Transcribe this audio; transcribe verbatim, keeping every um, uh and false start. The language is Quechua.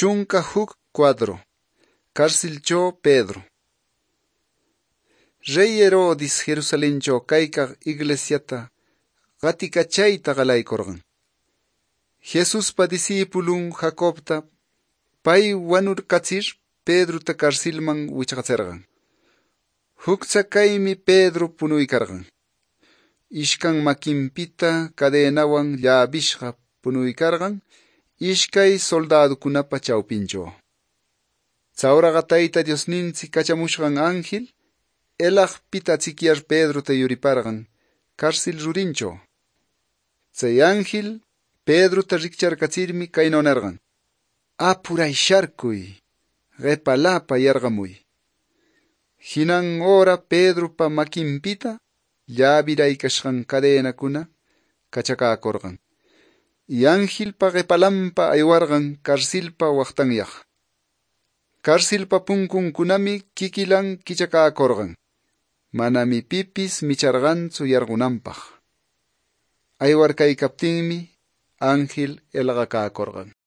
Chunka huk cuadro. Carcelcho Pedro. Rey Herodis Jerusalencho kaykaq iglesiata qatikachayta qalaykurqan. Jesuspa discipulun Jacobta pay wanurkachir Pedrota carcelman wichqachirqan. Huk chakaymi Pedro punuykarqan. Ishkan makinpita cadenawan llabishqa punuykarqan ishkay soldadukunapa chawpincho. Chawraqa Tayta Diosninchik kachamushqan ángel elaqpita chikyar Pedrota yuriparqan carcel rurincho. Chay ángel Pedrota rikcharkachirmi kaynu nerqan: apuray sharkuy, qepalapa yarqamuy. Hinan ora Pedropa makinpita llabiraykashqan cadenakuna kachakakurqan. Y angelpa qepalanpa aywarqan carcelpa waqtanyaq. Carcelpa punkunkunami kikilan kichakakurqan. Manami pipis micharqanchu yarqunanpaq. Aywarkaykaptinmi ángel elqakakurqan.